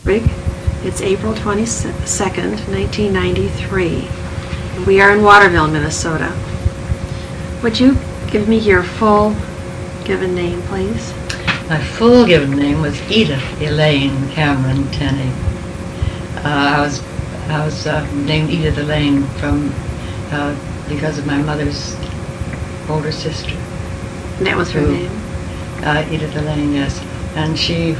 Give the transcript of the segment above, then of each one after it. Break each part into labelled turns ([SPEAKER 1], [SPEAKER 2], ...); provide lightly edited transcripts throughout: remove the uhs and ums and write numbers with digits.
[SPEAKER 1] Rick. It's April 22nd, 1993. We are in Waterville, Minnesota. Would you give me your full given name, please?
[SPEAKER 2] My full given name was Edith Elaine Cameron Tenney. I was named Edith Elaine because of my mother's older sister.
[SPEAKER 1] That was her name?
[SPEAKER 2] Edith Elaine, yes. And she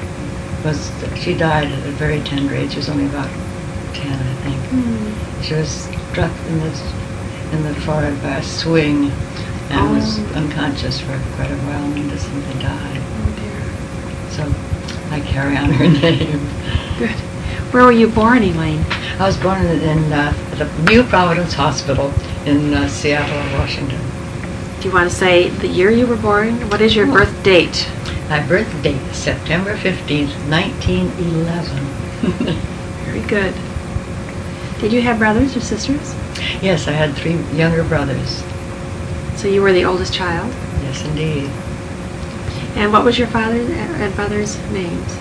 [SPEAKER 2] died at a very tender age. She was only about 10, I think. She was struck in the forehead by a swing and was unconscious for quite a while and just simply died.
[SPEAKER 1] Oh dear.
[SPEAKER 2] So I carry on her name.
[SPEAKER 1] Good. Where were you born, Elaine?
[SPEAKER 2] I was born at the New Providence Hospital in Seattle, Washington.
[SPEAKER 1] Do you want to say the year you were born? What is your birth date?
[SPEAKER 2] My birth date is September 15th, 1911.
[SPEAKER 1] Very good. Did you have brothers or sisters?
[SPEAKER 2] Yes, I had 3 younger brothers.
[SPEAKER 1] So you were the oldest child?
[SPEAKER 2] Yes, indeed.
[SPEAKER 1] And what was your father and brother's names?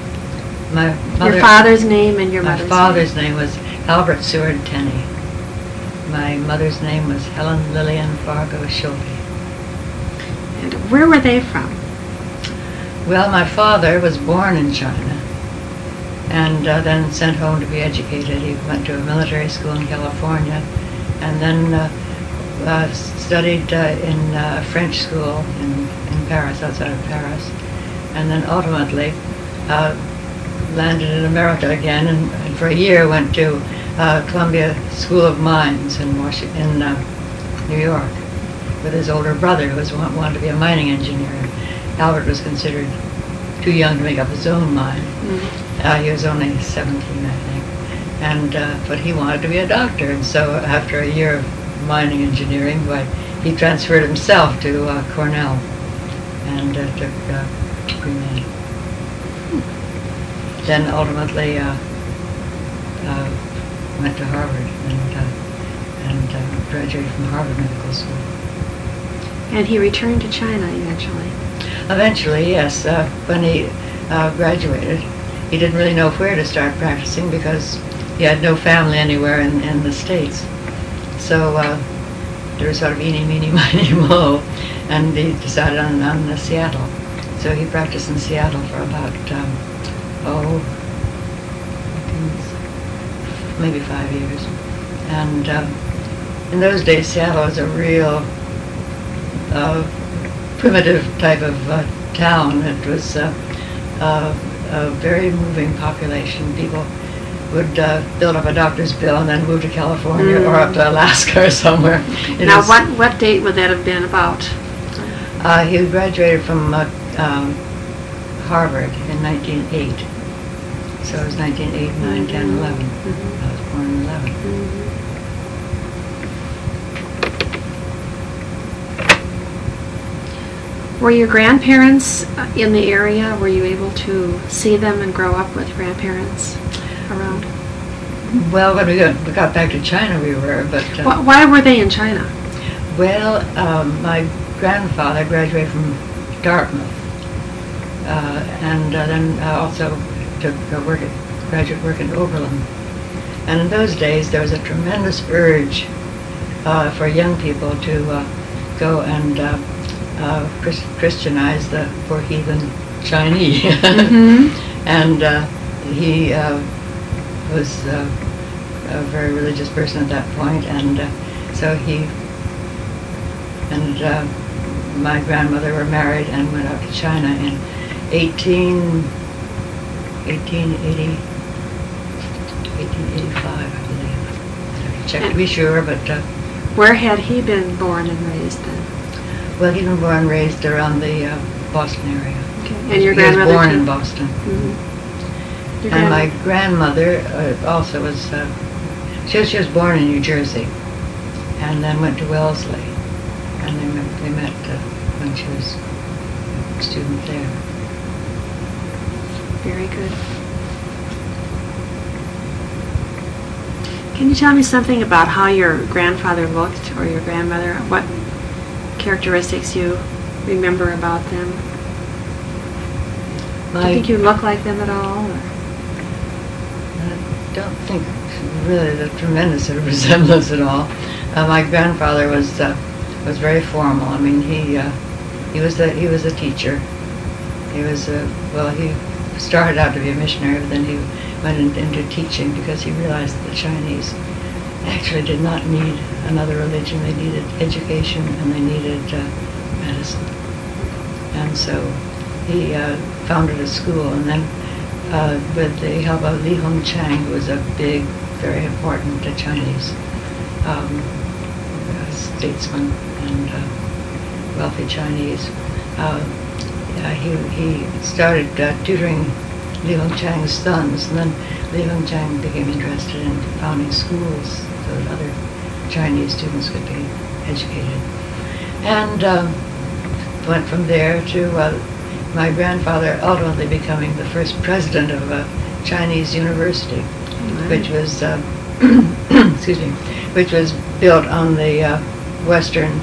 [SPEAKER 2] Your
[SPEAKER 1] father's name and your mother's name?
[SPEAKER 2] My father's name was Albert Seward Tenney. My mother's name was Helen Lillian Fargo Schulte.
[SPEAKER 1] And where were they from?
[SPEAKER 2] Well, my father was born in China and then sent home to be educated. He went to a military school in California and then studied in a French school in Paris, outside of Paris, and then ultimately landed in America again and for a year went to Columbia School of Mines in New York with his older brother who wanted to be a mining engineer. Albert was considered too young to make up his own mine. He was only 17, I think, but he wanted to be a doctor, and so after a year of mining engineering, he transferred himself to Cornell and took pre-med. Then ultimately went to Harvard and graduated from Harvard Medical School.
[SPEAKER 1] And he returned to China eventually?
[SPEAKER 2] Eventually, yes. When he graduated, he didn't really know where to start practicing because he had no family anywhere in the States. So there was sort of eeny, meeny, miny, moe, and he decided on Seattle. So he practiced in Seattle for about, maybe 5 years. And in those days, Seattle was a real primitive type of town. It was a very moving population. People would build up a doctor's bill and then move to California or up to Alaska or somewhere.
[SPEAKER 1] Now, what date would that have been about?
[SPEAKER 2] He graduated from Harvard in 1908. So it was 1908, 9, 10, 11. I was born in 11.
[SPEAKER 1] Were your grandparents in the area? Were you able to see them and grow up with grandparents around?
[SPEAKER 2] Well, when we got back to China, we were, but...
[SPEAKER 1] Why were they in China?
[SPEAKER 2] Well, my grandfather graduated from Dartmouth, and then also took graduate work in Oberlin. And in those days, there was a tremendous urge for young people to go and Christianize the poor heathen Chinese. And he was a very religious person at that point, and so he and my grandmother were married and went out to China in 1885, I believe. I have to check to be sure, but...
[SPEAKER 1] where had he been born and raised then?
[SPEAKER 2] Well, he'd been born and raised around the Boston area.
[SPEAKER 1] Okay. And your grandmother
[SPEAKER 2] He was born
[SPEAKER 1] too?
[SPEAKER 2] in Boston. And my grandmother also was... she was born in New Jersey and then went to Wellesley. And they met when she was a student there.
[SPEAKER 1] Very good. Can you tell me something about how your grandfather looked, or your grandmother? What characteristics you remember about them? Do you think you look like them at all? Or?
[SPEAKER 2] I don't think really the tremendous resemblance at all. My grandfather was very formal. I mean, he was a teacher. He was he started out to be a missionary, but then he went into teaching because he realized that the Chinese actually did not need another religion. They needed education and they needed medicine. And so he founded a school, and then with the help of Li Hongchang, who was a big, very important Chinese statesman and wealthy Chinese, he started tutoring Li Hongchang's sons, and then Li Hongchang became interested in founding schools so that other Chinese students could be educated. And went from there to my grandfather ultimately becoming the first president of a Chinese university, which was excuse me, which was built on the Western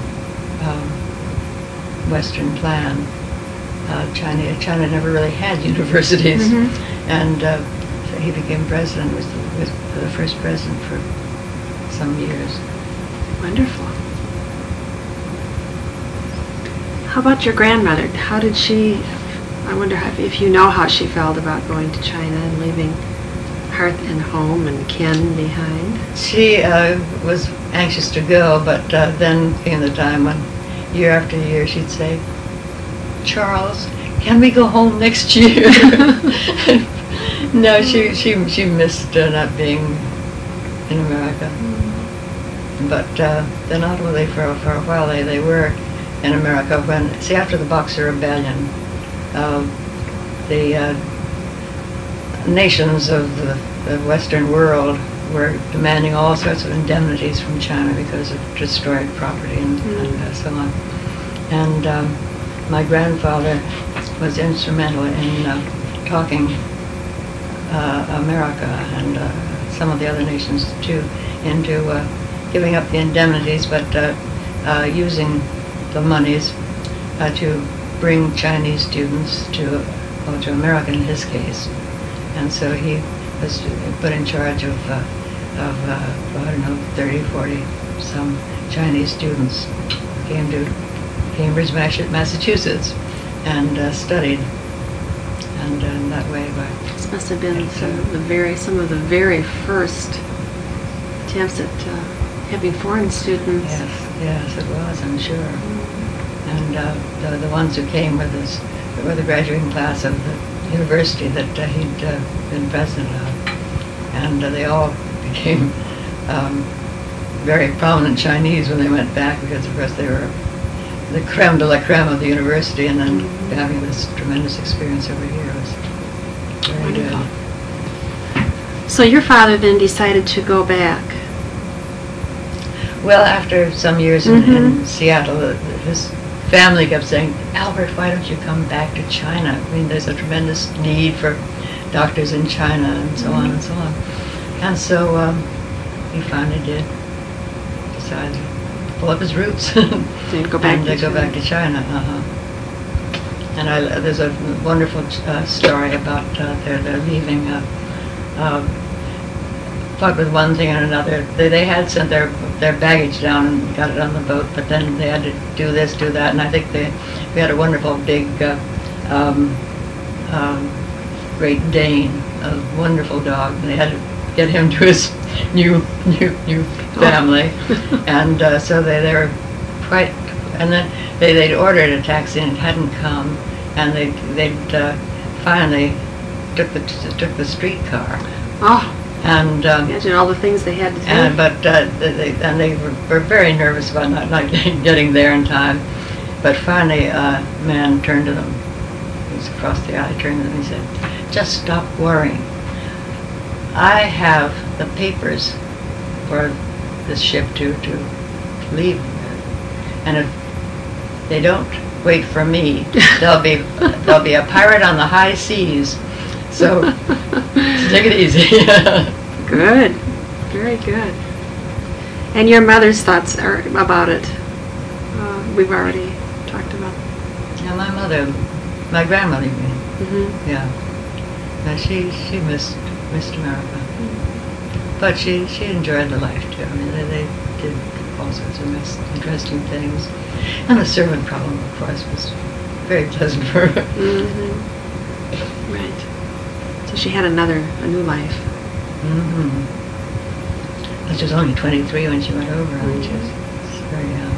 [SPEAKER 2] plan. China never really had universities, and so he became president. Was the first president for some years.
[SPEAKER 1] Wonderful. How about your grandmother? How did she, I wonder if you know how she felt about going to China and leaving hearth and home and kin behind?
[SPEAKER 2] She was anxious to go, but then came the time when year after year she'd say, "Charles, can we go home next year?" No, she missed not being in America. But then ultimately for a while they were in America when, see, after the Boxer Rebellion, the nations of the Western world were demanding all sorts of indemnities from China because of destroyed property and so on. And my grandfather was instrumental in talking America and some of the other nations too into giving up the indemnities, but using the monies to bring Chinese students to America in his case. And so he was put in charge of I don't know, 30, 40 some Chinese students. Came to Cambridge, Massachusetts, and studied. And in that way,
[SPEAKER 1] this must have been some of the very first attempts at having foreign students.
[SPEAKER 2] Yes, it was, I'm sure. And the ones who came were the graduating class of the university that he'd been president of. And they all became very prominent Chinese when they went back, because of course they were the creme de la creme of the university, and then having this tremendous experience over here was very
[SPEAKER 1] Wonderful.
[SPEAKER 2] good.
[SPEAKER 1] So your father then decided to go back.
[SPEAKER 2] Well, after some years in Seattle, his family kept saying, "Albert, why don't you come back to China? I mean, there's a tremendous need for doctors in China," and so on and so on. And so he finally did decide to pull up his roots
[SPEAKER 1] And go back to
[SPEAKER 2] go back to China. And there's a wonderful story about their leaving. What with one thing and another, they had sent their baggage down and got it on the boat, but then they had to do this, do that, and I think we had a wonderful big Great Dane, a wonderful dog, and they had to get him to his new family, and so they were quite, and then they'd ordered a taxi and it hadn't come, and they'd finally took the streetcar.
[SPEAKER 1] Oh.
[SPEAKER 2] And
[SPEAKER 1] imagine all the things they had to do.
[SPEAKER 2] But they were very nervous about not getting there in time. But finally, a man turned to them. He was across the alley, turned to them and said, "Just stop worrying. I have the papers for this ship to leave. And if they don't wait for me, there'll be a pirate on the high seas. So take it easy."
[SPEAKER 1] Good. Very good. And your mother's thoughts are about it? We've already talked about.
[SPEAKER 2] Yeah, my grandmother, you mean? Yeah. She missed America. But she enjoyed the life too. I mean, they did all sorts of interesting things. And the servant problem, of course, was very pleasant for her.
[SPEAKER 1] Mm-hmm. Right. So she had a new life.
[SPEAKER 2] Mm-hmm. But she was only 23 when she went over. I mean, she was very young.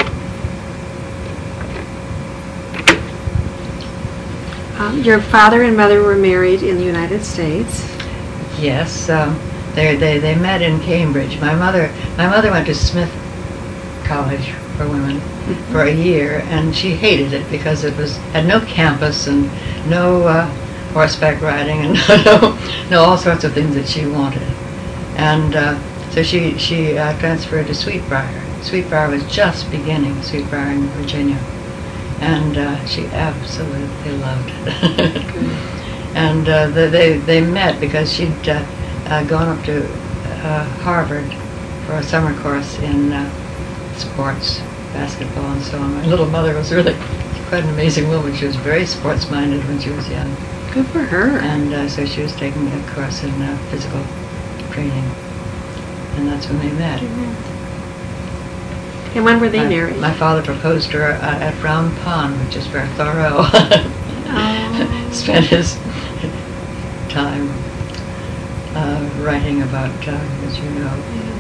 [SPEAKER 1] Your father and mother were married in the United States.
[SPEAKER 2] Yes, they met in Cambridge. My mother went to Smith College for Women for a year, and she hated it because it had no campus and no horseback riding and no all sorts of things that she wanted. And so she transferred to Sweetbriar. Sweetbriar was just beginning, Sweetbriar in Virginia. And she absolutely loved it. And they met because she'd gone up to Harvard for a summer course in sports, basketball and so on. My little mother was really quite an amazing woman. She was very sports-minded when she was young.
[SPEAKER 1] Good for her.
[SPEAKER 2] And so she was taking a course in physical training. And that's when they met.
[SPEAKER 1] And when were they married?
[SPEAKER 2] My father proposed to her at Round Pond, which is where Thoreau spent his time writing about, as you know.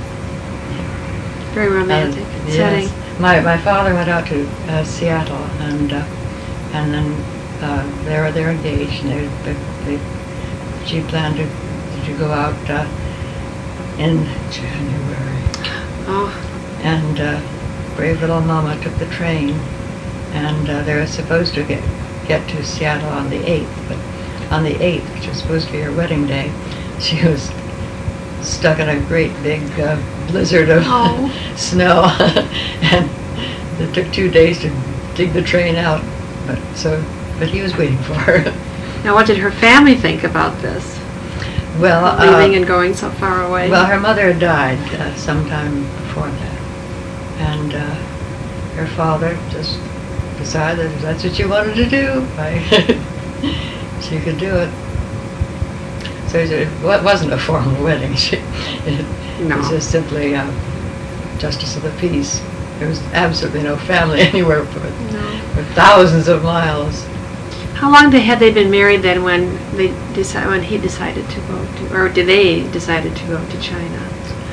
[SPEAKER 1] Very romantic setting.
[SPEAKER 2] Yes. My father went out to Seattle, and then they're engaged, and she planned to go out in January.
[SPEAKER 1] Oh.
[SPEAKER 2] And brave little Mama took the train, and they were supposed to get to Seattle on the 8th, but on the 8th, which was supposed to be her wedding day, she was stuck in a great big blizzard of snow, and it took 2 days to dig the train out, but he was waiting for her.
[SPEAKER 1] Now, what did her family think about this?
[SPEAKER 2] Well,
[SPEAKER 1] leaving and going so far away?
[SPEAKER 2] Well, her mother had died sometime before that. And her father just decided if that's what she wanted to do, she could do it. So it wasn't a formal wedding. It was just simply justice of the peace. There was absolutely no family anywhere for thousands of miles.
[SPEAKER 1] How long had they been married then when he decided to go to, or did they decided to go to China?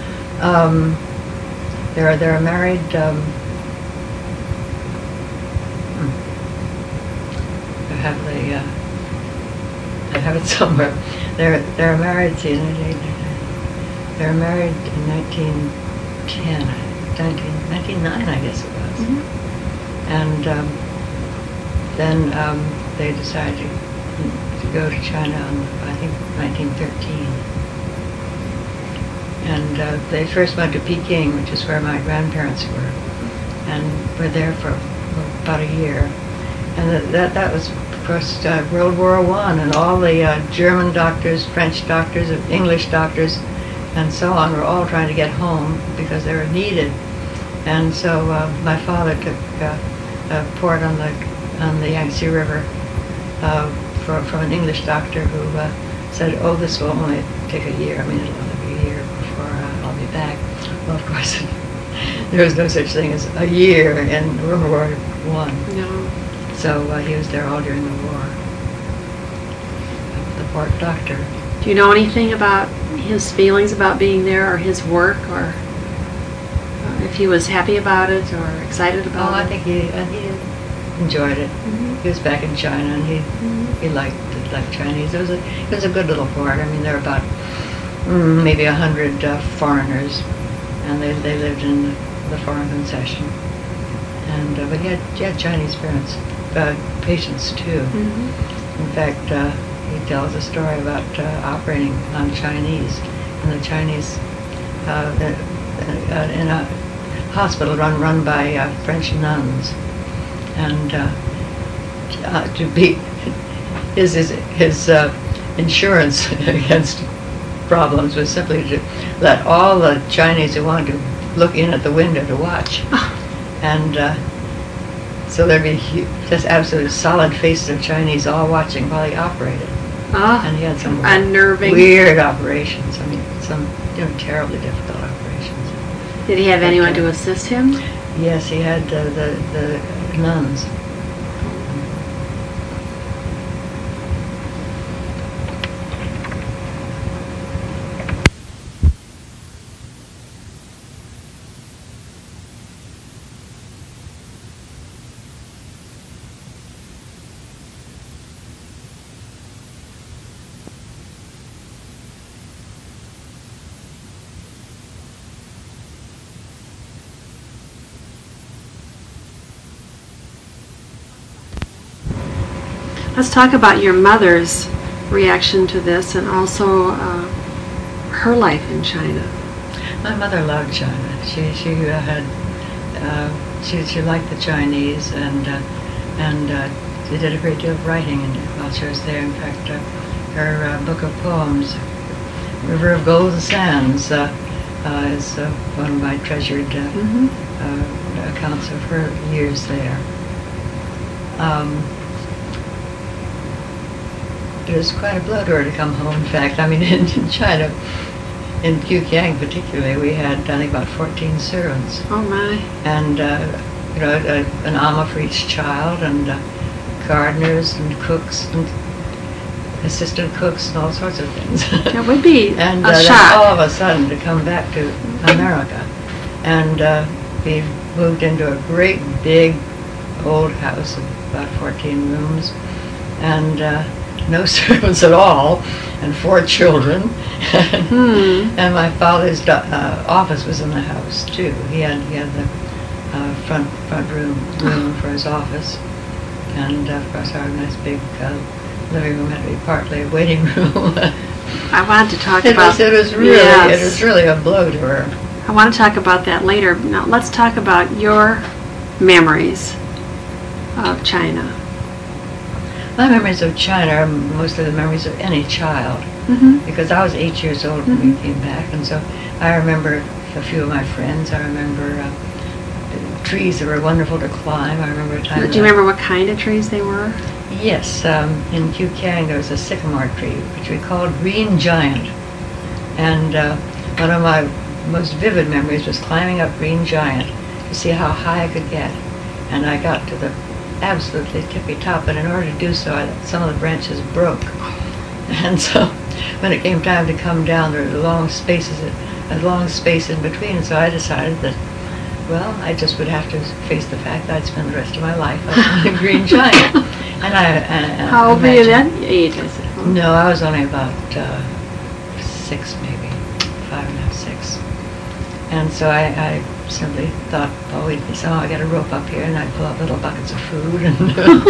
[SPEAKER 2] They're married. I have it somewhere. They're married. See, they're married in 1910, 1909, I guess it was. Mm-hmm. And then they decided to go to China in, I think, 1913. And they first went to Peking, which is where my grandparents were, and were there for about a year. And that was, of course, World War I, and all the German doctors, French doctors, English doctors, and so on were all trying to get home because they were needed. And so my father took a port on the Yangtze River from an English doctor who said, "Oh, this will only take a year. I mean, it'll only be a year before I'll be back." Well, of course, there was no such thing as a year in World War I.
[SPEAKER 1] No.
[SPEAKER 2] So he was there all during the war. The port doctor.
[SPEAKER 1] Do you know anything about his feelings about being there, or his work, or if he was happy about it or excited about it?
[SPEAKER 2] I think he enjoyed it.
[SPEAKER 1] Mm-hmm.
[SPEAKER 2] He was back in China, and he liked Chinese. It was a good little port. I mean, there were about maybe 100 foreigners, and they lived in the foreign concession. And but he had Chinese patients too.
[SPEAKER 1] Mm-hmm.
[SPEAKER 2] In fact, he tells a story about operating on Chinese, and the Chinese in a hospital run by French nuns, and to be his insurance against problems was simply to let all the Chinese who wanted to look in at the window to watch, and so there'd be just absolute solid faces of Chinese all watching while he operated.
[SPEAKER 1] Oh,
[SPEAKER 2] and he had some
[SPEAKER 1] unnerving.
[SPEAKER 2] weird operations. I mean, some terribly difficult operations.
[SPEAKER 1] Did he have anyone to assist him?
[SPEAKER 2] Yes, he had the nuns.
[SPEAKER 1] Let's talk about your mother's reaction to this and also her life in China.
[SPEAKER 2] My mother loved China. She had she liked the Chinese and she did a great deal of writing while she was there. In fact, her book of poems, River of Golden Sands, is one of my treasured accounts of her years there. It was quite a blow to her to come home. In fact, I mean, in China, in Pyongyang particularly, we had, I think, about 14 servants.
[SPEAKER 1] Oh my!
[SPEAKER 2] And an amma for each child, and gardeners and cooks and assistant cooks and all sorts of things.
[SPEAKER 1] That would be
[SPEAKER 2] and
[SPEAKER 1] a
[SPEAKER 2] then
[SPEAKER 1] shock.
[SPEAKER 2] all of a sudden to come back to America and be moved into a great big old house of about 14 rooms and no servants at all and 4 children. And my father's office was in the house too. He had the front room for his office, and of course our nice big living room had to be partly a waiting room.
[SPEAKER 1] I wanted to talk
[SPEAKER 2] It
[SPEAKER 1] about.
[SPEAKER 2] was really a blow to her.
[SPEAKER 1] I want to talk about that later. Now let's talk about your memories of China.
[SPEAKER 2] My memories of China are mostly the memories of any child, because I was 8 years old when we came back, and so I remember a few of my friends. I remember trees that were wonderful to climb. I remember a time.
[SPEAKER 1] Do you remember what kind of trees they were?
[SPEAKER 2] Yes, in Pyongyang there was a sycamore tree, which we called Green Giant, and one of my most vivid memories was climbing up Green Giant to see how high I could get, and I got to the absolutely tippy top, but in order to do so, some of the branches broke, and so when it came time to come down, there were a long space in between, and so I decided that, well, I just would have to face the fact that I'd spend the rest of my life up on the Green Giant. And
[SPEAKER 1] how old were you then? 8, I said.
[SPEAKER 2] No, I was only about 6, maybe 5 and a half, 6. And so I simply thought, oh, we'd be somehow get a rope up here, and I'd pull out little buckets of food, and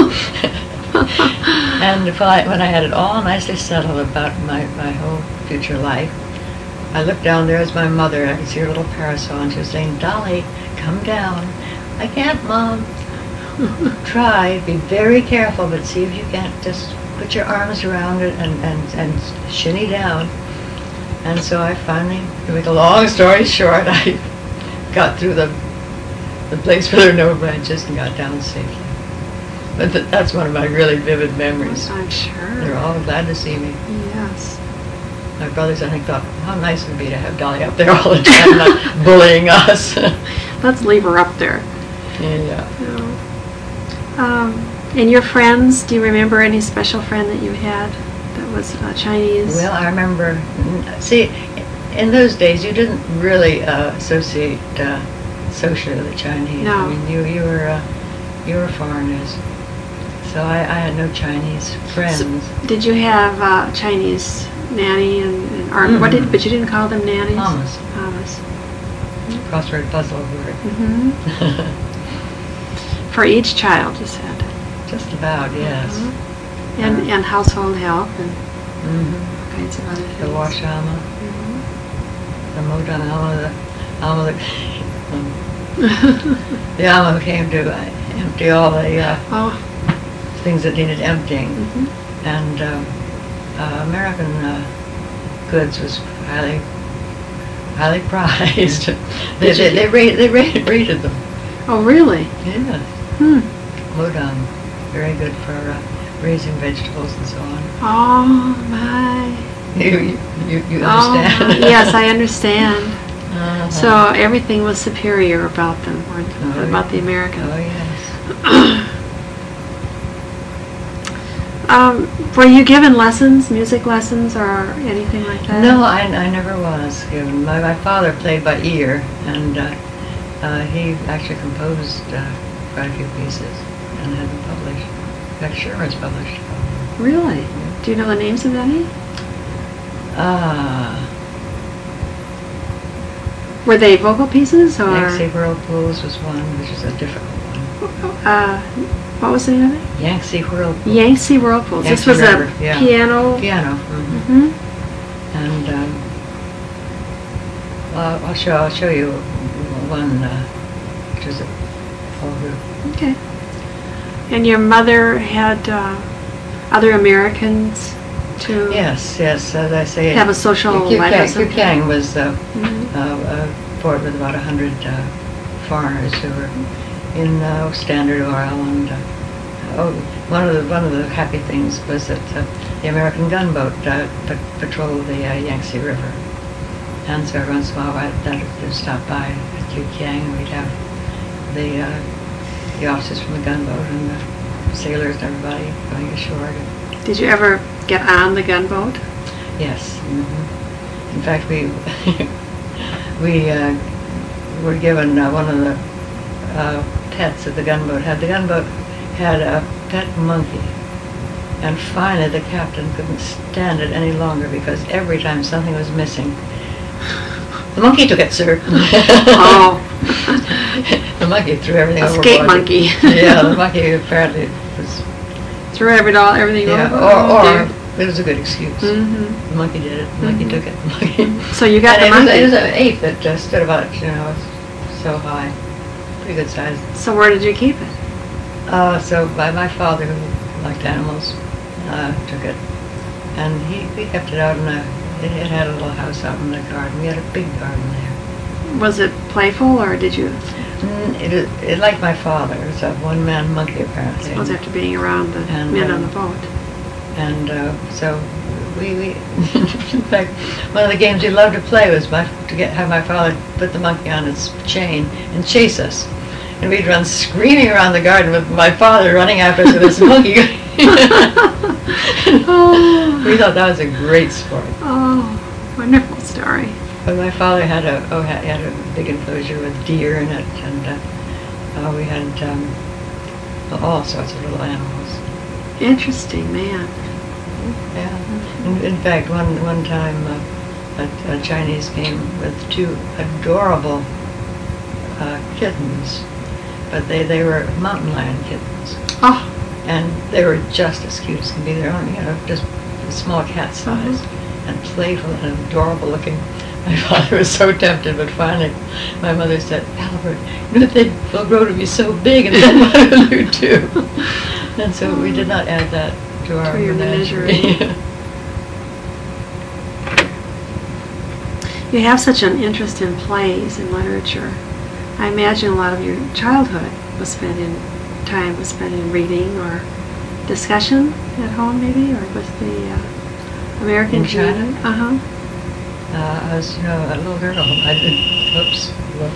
[SPEAKER 2] when I had it all nicely settled about my whole future life, I looked down there as my mother. I could see her little parasol, and she was saying, "Dolly, come down." "I can't, Mom." "Try. Be very careful, but see if you can't just put your arms around it and shinny down." And so I finally, to make a long story short, I got through the place where there were no branches and got down safely. But that's one of my really vivid memories.
[SPEAKER 1] I'm sure.
[SPEAKER 2] They were all glad to see me.
[SPEAKER 1] Yes.
[SPEAKER 2] My brothers, I think, thought how nice it would be to have Dolly up there all the time, not bullying us.
[SPEAKER 1] Let's leave her up there.
[SPEAKER 2] Yeah.
[SPEAKER 1] And your friends, do you remember any special friend that you had that was Chinese?
[SPEAKER 2] Well, I remember, see, in those days you didn't really associate socially with the Chinese.
[SPEAKER 1] No.
[SPEAKER 2] I mean, you were foreigners. So I had no Chinese friends.
[SPEAKER 1] So, did you have Chinese nanny or what did? But you didn't call them nannies. Mamas.
[SPEAKER 2] Crossword puzzle word.
[SPEAKER 1] For each child, you said.
[SPEAKER 2] Just about, yes.
[SPEAKER 1] And household help and all kinds of other things.
[SPEAKER 2] The wash amma, the modern amma, the amma who came to empty all the things that needed emptying, and American goods was highly prized. They rated them.
[SPEAKER 1] Oh, really?
[SPEAKER 2] Yeah. Modern, very good for raising vegetables and so on.
[SPEAKER 1] Oh, my.
[SPEAKER 2] You
[SPEAKER 1] Oh,
[SPEAKER 2] understand?
[SPEAKER 1] yes, I understand.
[SPEAKER 2] Uh-huh.
[SPEAKER 1] So everything was superior about them, or
[SPEAKER 2] Oh,
[SPEAKER 1] about the
[SPEAKER 2] yeah.
[SPEAKER 1] Americans.
[SPEAKER 2] Oh, yes.
[SPEAKER 1] Were you given lessons, music lessons, or anything like that?
[SPEAKER 2] No, I never was given. My father played by ear, and he actually composed quite a few pieces and had them published. In fact, Sherman's published.
[SPEAKER 1] Really? Do you know the names of any? Were they vocal pieces, or?
[SPEAKER 2] Yangtze Whirlpools was one, which is a difficult one.
[SPEAKER 1] What was the name of it?
[SPEAKER 2] Yangtze Whirlpool.
[SPEAKER 1] Yangtze Whirlpools. This
[SPEAKER 2] Yangtze
[SPEAKER 1] was
[SPEAKER 2] River,
[SPEAKER 1] a
[SPEAKER 2] yeah.
[SPEAKER 1] piano.
[SPEAKER 2] Piano. Mm-hmm.
[SPEAKER 1] Hmm.
[SPEAKER 2] And I'll show you one, which is a full group.
[SPEAKER 1] Okay. And your mother had other Americans to
[SPEAKER 2] Yes, as I say.
[SPEAKER 1] have a social life or something?
[SPEAKER 2] Kukang was
[SPEAKER 1] Mhm.
[SPEAKER 2] a fort with about 100 foreigners who were in Standard Oil, and one of the happy things was that the American gunboat patrolled the Yangtze River, and so every once in a while that would stop by at Kukang, and we'd have the officers from the gunboat and the sailors and everybody going ashore.
[SPEAKER 1] Did you ever get on the gunboat?
[SPEAKER 2] Yes. Mm-hmm. In fact, we were given one of the pets that the gunboat had. The gunboat had a pet monkey, and finally the captain couldn't stand it any longer because every time something was missing, the monkey took it, sir.
[SPEAKER 1] Oh.
[SPEAKER 2] The monkey threw everything overboard.
[SPEAKER 1] Escape monkey.
[SPEAKER 2] Yeah, the monkey apparently was.
[SPEAKER 1] Threw everything
[SPEAKER 2] Yeah,
[SPEAKER 1] over?
[SPEAKER 2] or it was a good excuse.
[SPEAKER 1] Mm-hmm.
[SPEAKER 2] The monkey did it. The monkey took it. The monkey.
[SPEAKER 1] So you got
[SPEAKER 2] And
[SPEAKER 1] the monkey.
[SPEAKER 2] It was an ape that stood about, so high, pretty good size.
[SPEAKER 1] So where did you keep it?
[SPEAKER 2] So my father, who liked animals, took it, and we kept it out in it had a little house out in the garden. We had a big garden there.
[SPEAKER 1] Was it playful, or did you?
[SPEAKER 2] It like my father. It was a one-man monkey, apparently.
[SPEAKER 1] I suppose after being around the
[SPEAKER 2] And,
[SPEAKER 1] men on the boat.
[SPEAKER 2] And so we in fact, one of the games we loved to play was have my father put the monkey on its chain and chase us. And we'd run screaming around the garden with my father running after us with this monkey.
[SPEAKER 1] Oh.
[SPEAKER 2] We thought that was a great sport.
[SPEAKER 1] Oh, wonderful story.
[SPEAKER 2] But my father had a big enclosure with deer in it, and we had all sorts of little animals.
[SPEAKER 1] Interesting, man.
[SPEAKER 2] Yeah. In fact, one time a Chinese came with two adorable kittens, but they were mountain lion kittens.
[SPEAKER 1] Oh.
[SPEAKER 2] And they were just as cute as can be. They're only, just a small cat size, and playful and adorable looking. My father was so tempted, but finally my mother said, "Albert, they'll grow to be so big, and then what will you do?" And so we did not add that to our menagerie.
[SPEAKER 1] You have such an interest in plays and literature. I imagine a lot of your childhood was spent in reading or discussion at home, maybe, or with the American
[SPEAKER 2] In China?
[SPEAKER 1] community. Uh-huh.
[SPEAKER 2] I was, a little girl. Whoops.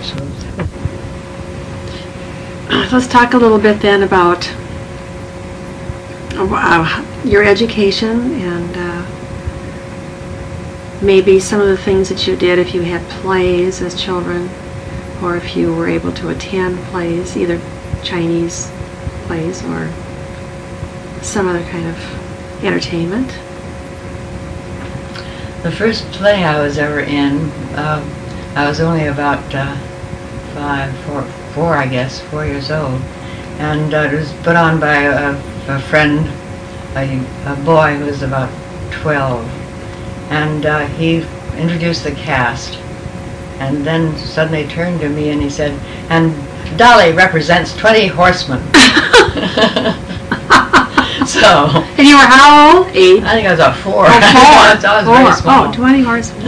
[SPEAKER 1] Let's talk a little bit then about your education and maybe some of the things that you did if you had plays as children, or if you were able to attend plays, either Chinese plays or some other kind of entertainment.
[SPEAKER 2] The first play I was ever in, I was only about 4 years old, and it was put on by a friend, a boy who was about 12, and he introduced the cast, and then suddenly turned to me and he said, "And Dolly represents 20 horsemen." So.
[SPEAKER 1] And you were how old? 8?
[SPEAKER 2] I think I was about 4.
[SPEAKER 1] Oh, 4.
[SPEAKER 2] I was very small.
[SPEAKER 1] Oh, 20 horsemen.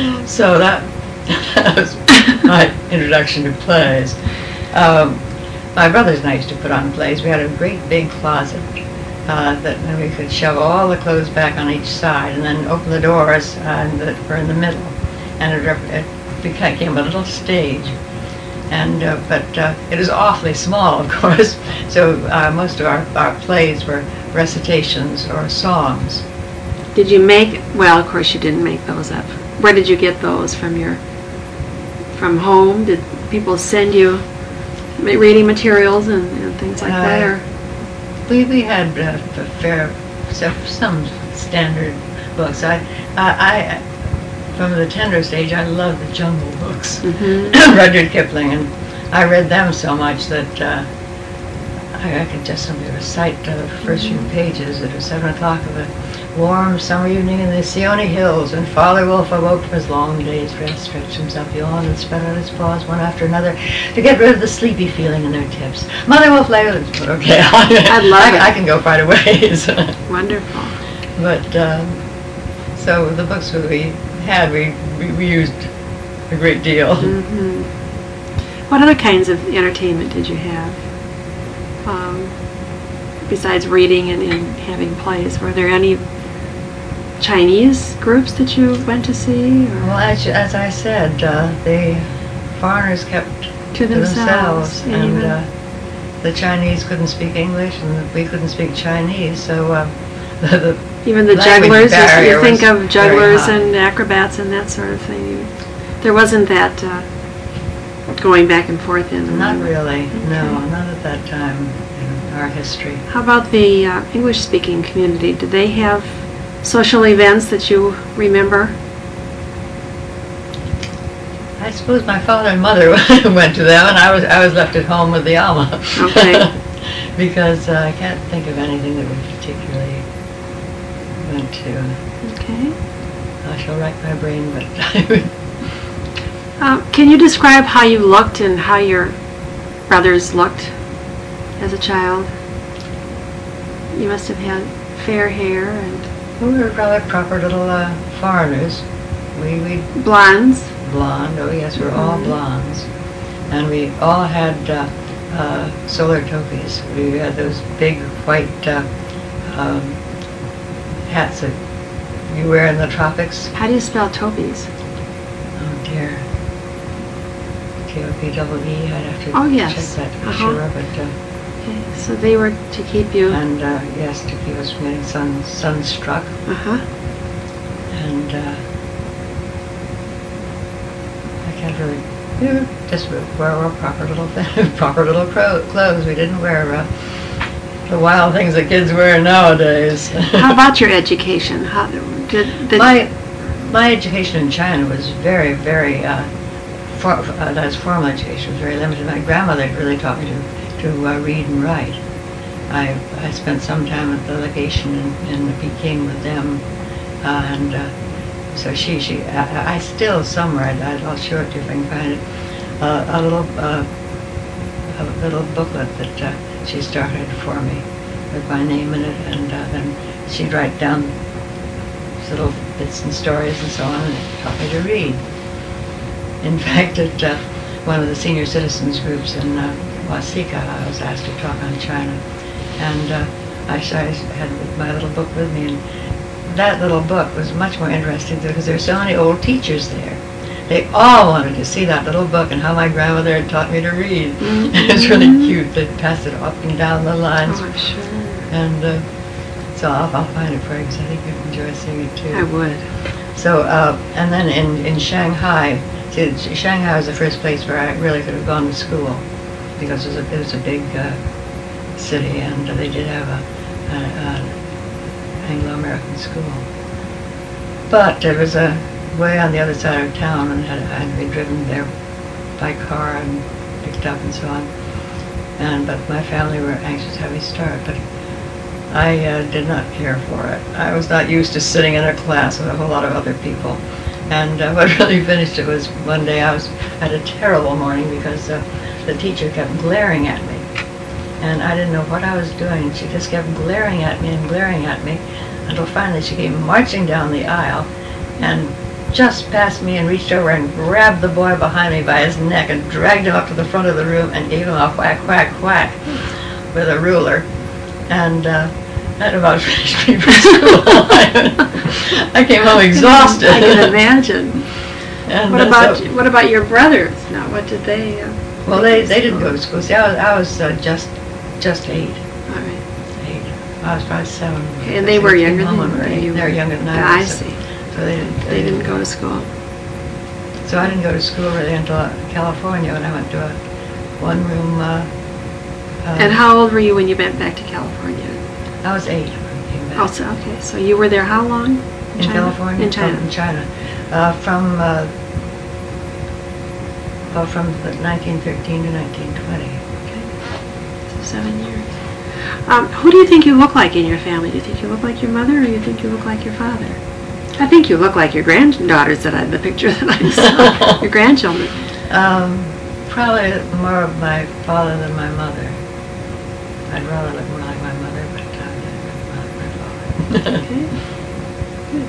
[SPEAKER 2] So that was my introduction to plays. my brothers and I used to put on plays. We had a great big closet that we could shove all the clothes back on each side and then open the doors that were in the middle. And it became a little stage. And but it was awfully small, of course, so most of our plays were recitations or songs.
[SPEAKER 1] Did you make, well, of course you didn't make those up. Where did you get those? From home? Did people send you reading materials and things like that? Or?
[SPEAKER 2] We had some standard books. I from the tenderest age, I loved the Jungle Books, Rudyard Kipling, and I read them so much that I could just simply recite the first few pages. It was 7 o'clock of a warm summer evening in the Seone Hills, and Father Wolf awoke from his long day's rest, stretched himself, yawned, and spread out his paws one after another to get rid of the sleepy feeling in their tips. Mother Wolf lay with it. Okay,
[SPEAKER 1] I love it.
[SPEAKER 2] I can go quite a ways.
[SPEAKER 1] Wonderful.
[SPEAKER 2] But so the books that we had, we used a great deal.
[SPEAKER 1] Mm-hmm. What other kinds of entertainment did you have? Besides reading and having plays, were there any Chinese groups that you went to see? Or?
[SPEAKER 2] Well, as I said, the foreigners kept
[SPEAKER 1] to themselves.
[SPEAKER 2] And the Chinese couldn't speak English, and we couldn't speak Chinese, so
[SPEAKER 1] even the jugglers, you think of jugglers and acrobats and that sort of thing. There wasn't that going back and forth in.
[SPEAKER 2] Not really, no, not at that time in our history.
[SPEAKER 1] How about the English-speaking community? Did they have social events that you remember?
[SPEAKER 2] I suppose my father and mother went to them, and I was left at home with the Alma.
[SPEAKER 1] Okay.
[SPEAKER 2] Because I can't think of anything that we particularly went to.
[SPEAKER 1] Okay.
[SPEAKER 2] I shall rack my brain, but
[SPEAKER 1] can you describe how you looked and how your brothers looked as a child? You must have had fair hair and...
[SPEAKER 2] We were rather proper little foreigners. We
[SPEAKER 1] blondes?
[SPEAKER 2] Blonde, oh yes, we were all blondes. And we all had solar topies. We had those big white hats that you wear in the tropics.
[SPEAKER 1] How do you spell topies?
[SPEAKER 2] Oh dear. T-O-P-E-E, I'd have to
[SPEAKER 1] yes.
[SPEAKER 2] check that for sure, but...
[SPEAKER 1] okay, so they were to keep you...
[SPEAKER 2] And, yes, to keep us from getting sunstruck. And, I can't really... We just wear our proper little clothes. We didn't wear the wild things that kids wear nowadays.
[SPEAKER 1] How about your education?
[SPEAKER 2] My education in China was very, very... that's formal education was very limited. My grandmother really taught me to read and write. I spent some time at the legation in Peking with them, and so I still somewhere, I'll show it to you if I can find it, a little booklet that she started for me with my name in it, and then she'd write down little bits and stories and so on, and it taught me to read. In fact, at one of the senior citizens groups in Wasika, I was asked to talk on China, and I had my little book with me, and that little book was much more interesting because there were so many old teachers there. They all wanted to see that little book and how my grandmother had taught me to read. Mm-hmm. It was really cute. They passed it up and down the lines.
[SPEAKER 1] Oh, I'm sure.
[SPEAKER 2] And so I'll find it for you because I think you'd enjoy seeing it too.
[SPEAKER 1] I would.
[SPEAKER 2] So, and then in Shanghai, see, Shanghai was the first place where I really could have gone to school because it was a big city, and they did have an Anglo-American school. But it was way on the other side of town, and had to be driven there by car and picked up and so on. But my family were anxious to have me start, but I did not care for it. I was not used to sitting in a class with a whole lot of other people. And what really finished it was one day I had a terrible morning because the teacher kept glaring at me. And I didn't know what I was doing. She just kept glaring at me until finally she came marching down the aisle and just past me and reached over and grabbed the boy behind me by his neck and dragged him up to the front of the room and gave him a whack, whack, whack with a ruler. And that about finished me from school. I came home exhausted.
[SPEAKER 1] I can imagine.
[SPEAKER 2] And
[SPEAKER 1] What about your brothers? Now, what did they?
[SPEAKER 2] Well, they didn't go to school. See, I was just 8.
[SPEAKER 1] All right.
[SPEAKER 2] 8. I was probably 7.
[SPEAKER 1] Okay, and they were younger than you.
[SPEAKER 2] They were younger than I
[SPEAKER 1] I
[SPEAKER 2] was.
[SPEAKER 1] see.
[SPEAKER 2] So
[SPEAKER 1] They didn't go to school.
[SPEAKER 2] So I didn't go to school really until California when I went to a one-room.
[SPEAKER 1] And how old were you when you went back to California?
[SPEAKER 2] I was 8 when I came back.
[SPEAKER 1] Oh, so, okay. So you were there how long?
[SPEAKER 2] In
[SPEAKER 1] China?
[SPEAKER 2] California?
[SPEAKER 1] In China.
[SPEAKER 2] In China. From 1913 to 1920.
[SPEAKER 1] Okay. So 7 years. Who do you think you look like in your family? Do you think you look like your mother, or do you think you look like your father? I think you look like your granddaughters the picture that I saw. Your grandchildren.
[SPEAKER 2] Probably more of my father than my mother. I'd rather look more like my mother, but not like my father.
[SPEAKER 1] Okay. Good.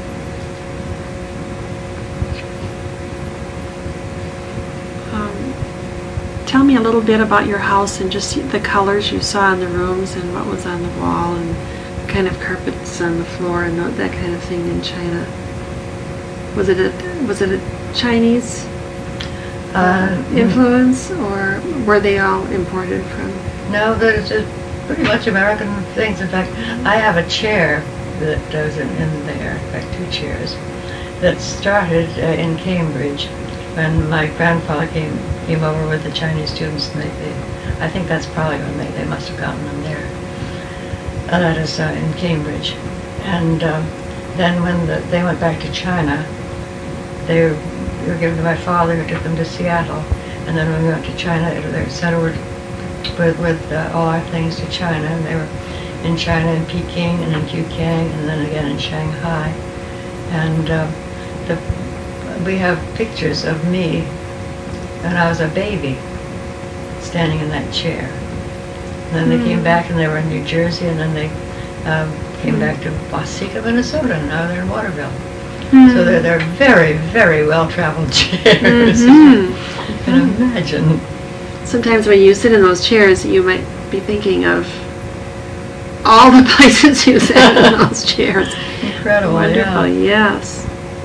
[SPEAKER 1] Tell me a little bit about your house and just the colors you saw in the rooms and what was on the wall and the kind of carpets on the floor and that kind of thing in China. Was it a Chinese influence, or were they all imported from?
[SPEAKER 2] No, there's pretty much American things. In fact, I have a chair that was in there, in fact 2 chairs, that started in Cambridge when my grandfather came over with the Chinese students, and I think that's probably when they must have gotten them there. That is in Cambridge. And then when they went back to China, they were given to my father, who took them to Seattle. And then when we went to China, they were sent over with all our things to China. And they were in China, in Peking, and in Qukang, and then again in Shanghai. And we have pictures of me when I was a baby, standing in that chair. And then they came back, and they were in New Jersey, and then they came back to Waseca, Minnesota, and now they're in Waterville. So they're very, very well-traveled chairs. You can imagine.
[SPEAKER 1] Sometimes when you sit in those chairs, you might be thinking of all the places you sat in those chairs.
[SPEAKER 2] Incredible,
[SPEAKER 1] Wonderful,
[SPEAKER 2] yeah.
[SPEAKER 1] yes.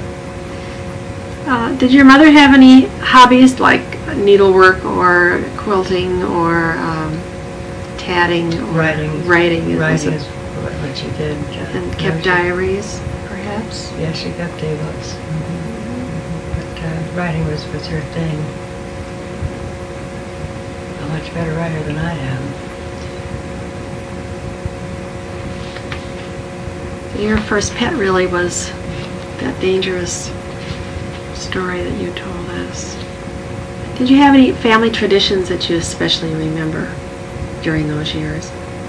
[SPEAKER 1] Did your mother have any hobbies like needlework or quilting or tatting or
[SPEAKER 2] writing?
[SPEAKER 1] Writing
[SPEAKER 2] Writing is what she did.
[SPEAKER 1] And kept diaries, perhaps?
[SPEAKER 2] Yeah, she kept day books. But writing was her thing. A much better writer than I am.
[SPEAKER 1] Your first pet really was that dangerous story that you told us. Did you have any family traditions that you especially remember during those years?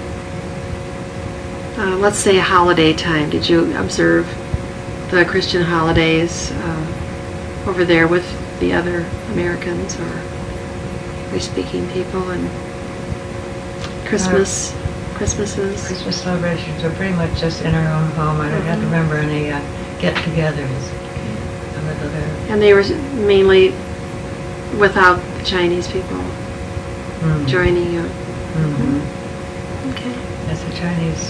[SPEAKER 1] Let's say a holiday time. Did you observe the Christian holidays over there with the other Americans or English-speaking people, and Christmases?
[SPEAKER 2] Christmas celebrations were pretty much just in our own home. I don't remember any get-togethers.
[SPEAKER 1] And they were mainly without the Chinese people joining you? Okay.
[SPEAKER 2] As the Chinese.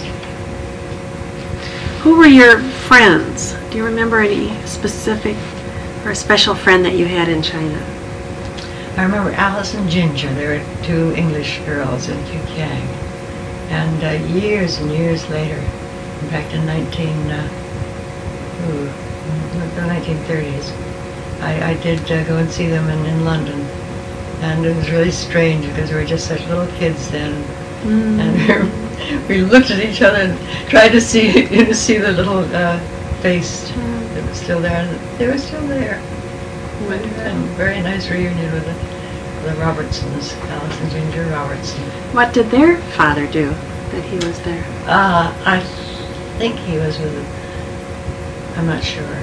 [SPEAKER 1] Who were your friends? Do you remember any specific or special friend that you had in China?
[SPEAKER 2] I remember Alice and Ginger. They were 2 English girls in Qukang. And years and years later, in fact in the 1930s, I did go and see them in London. And it was really strange because we were just such little kids then. And we looked at each other and tried to see the little face that was still there. And they were still there. And very nice reunion with the Robertsons, Alice and Ginger Robertson.
[SPEAKER 1] What did their father do that he was there?
[SPEAKER 2] I think he was with I'm not sure.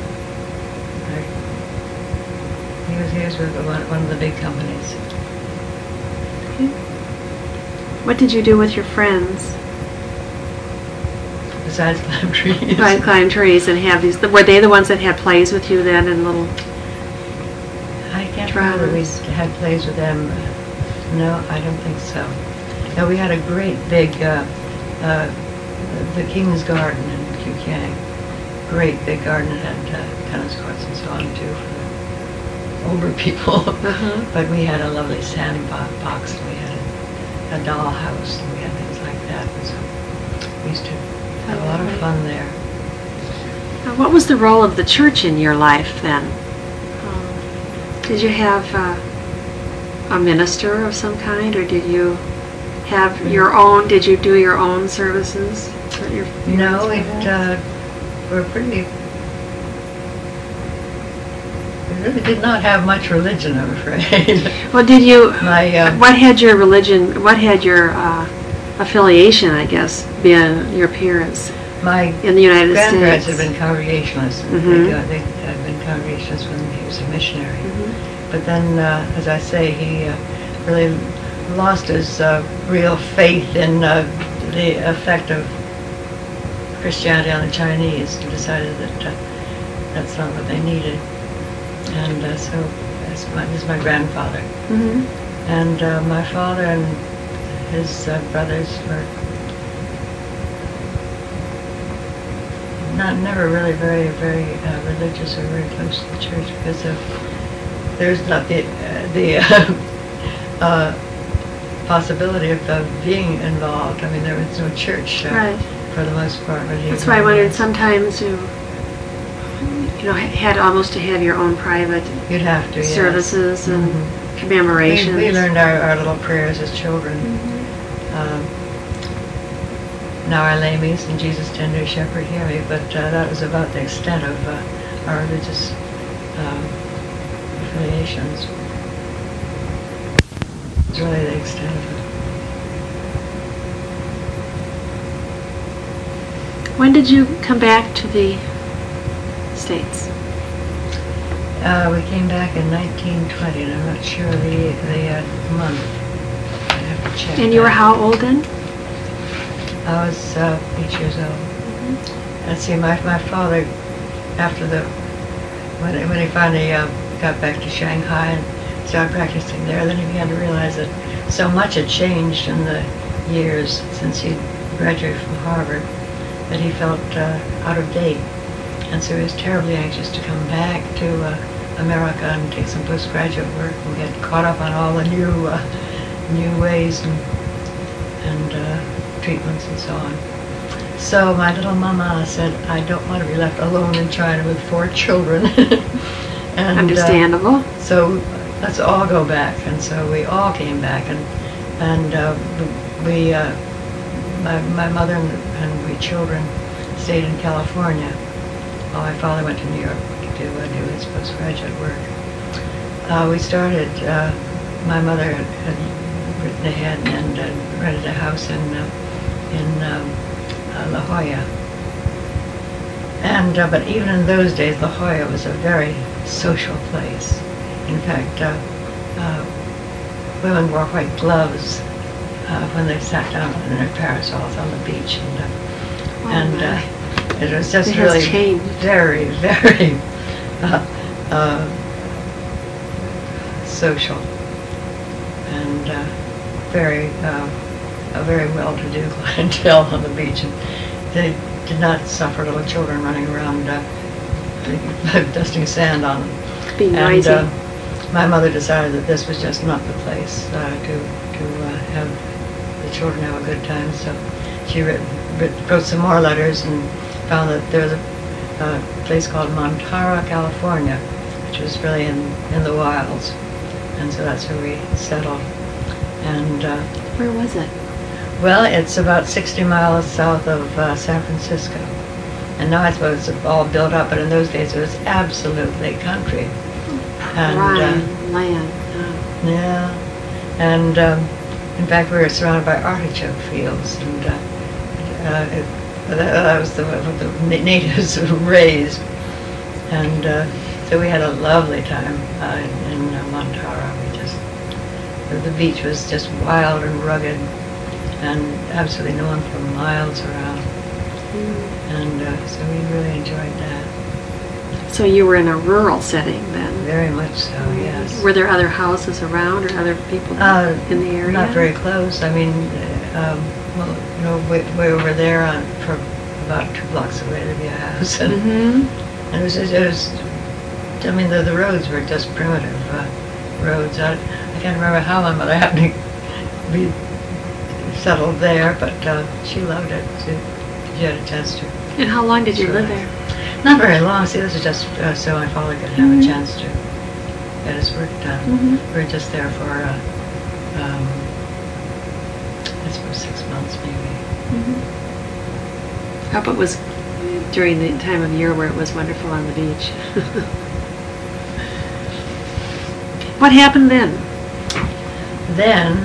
[SPEAKER 2] He was with one of the big companies.
[SPEAKER 1] Okay. What did you do with your friends?
[SPEAKER 2] besides climb trees.
[SPEAKER 1] Right, climb trees and have these. Were they the ones that had plays with you then and little?
[SPEAKER 2] I can't remember we had plays with them. No, I don't think so. No, we had a great big, the King's Garden in Kukyang. Great big garden that had tennis courts and so on too for the older people. But we had a lovely sandbox. We had a dollhouse and we had things like that. So we used to have a lot of fun there.
[SPEAKER 1] Now, what was the role of the church in your life then? Did you have a minister of some kind, or did you have your own? Did you do your own services?
[SPEAKER 2] No, we're pretty. We really did not have much religion, I'm afraid.
[SPEAKER 1] Well, did you?
[SPEAKER 2] My
[SPEAKER 1] what had your religion? What had your affiliation? I guess been your parents.
[SPEAKER 2] My
[SPEAKER 1] in the United
[SPEAKER 2] grandparents
[SPEAKER 1] States
[SPEAKER 2] had been Congregationalists. And they had been Congregationalists when he was a missionary. But then, as I say, he really lost his real faith in the effect of Christianity on the Chinese and decided that that's not what they needed. And so this is my grandfather. And my father and his brothers were never really very religious or very close to the church because of there's not the possibility of being involved. I mean, there was no church for the most part.
[SPEAKER 1] That's why I wondered sometimes you had almost to have your own private
[SPEAKER 2] You'd have to,
[SPEAKER 1] services and commemorations.
[SPEAKER 2] We learned our little prayers as children. Now our lamies and Jesus tender shepherd hear me, but that was about the extent of our religious affiliations. It's really the extent of it.
[SPEAKER 1] When did you come back to the States?
[SPEAKER 2] We came back in 1920, and I'm not sure the month. I have to check.
[SPEAKER 1] And you were how old then?
[SPEAKER 2] I was 8 years old. And see, my father, after when he finally got back to Shanghai and started practicing there, then he began to realize that so much had changed in the years since he graduated from Harvard that he felt out of date. And so he was terribly anxious to come back to America and take some postgraduate work and get caught up on all the new ways and treatments and so on. So my little mama said, I don't want to be left alone in China with 4 children. And,
[SPEAKER 1] understandable.
[SPEAKER 2] So let's all go back. And so we all came back, and my mother and we children stayed in California while my father went to New York to do his postgraduate work. We started, my mother had written ahead and rented a house in La Jolla. And but even in those days, La Jolla was a very social place. In fact, women wore white gloves when they sat down in their parasols on the beach, and it was just really very social and a very well-to-do clientele on the beach, and they did not suffer little children running around dusting sand on them.
[SPEAKER 1] Being noisy.
[SPEAKER 2] And my mother decided that this was just not the place to have the children have a good time, so she wrote some more letters and found that there was a place called Montara, California, which was really in the wilds, and so that's where we settled. And
[SPEAKER 1] where was it?
[SPEAKER 2] Well, it's about 60 miles south of San Francisco, and now I suppose it's all built up, but in those days it was absolutely country. And
[SPEAKER 1] land.
[SPEAKER 2] Yeah, and in fact we were surrounded by artichoke fields, and that was what the natives raised, and so we had a lovely time in Montara. The beach was just wild and rugged, and absolutely no one for miles around. And so we really enjoyed that.
[SPEAKER 1] So you were in a rural setting then?
[SPEAKER 2] Very much so, yes.
[SPEAKER 1] Were there other houses around or other people in the area?
[SPEAKER 2] Not very close. I mean, well, you know, way over there for about 2 blocks away there'd be a house. And, and it was, I mean, the roads were just primitive roads. I can't remember how my mother happened to be settled there, but she loved it. She had a chance to.
[SPEAKER 1] And how long did you live there?
[SPEAKER 2] Not very long. See, this was just so my father could have a chance to get his work done. We were just there for, I suppose, 6 months maybe.
[SPEAKER 1] I hope it was during the time of year where it was wonderful on the beach. What happened then?
[SPEAKER 2] Then,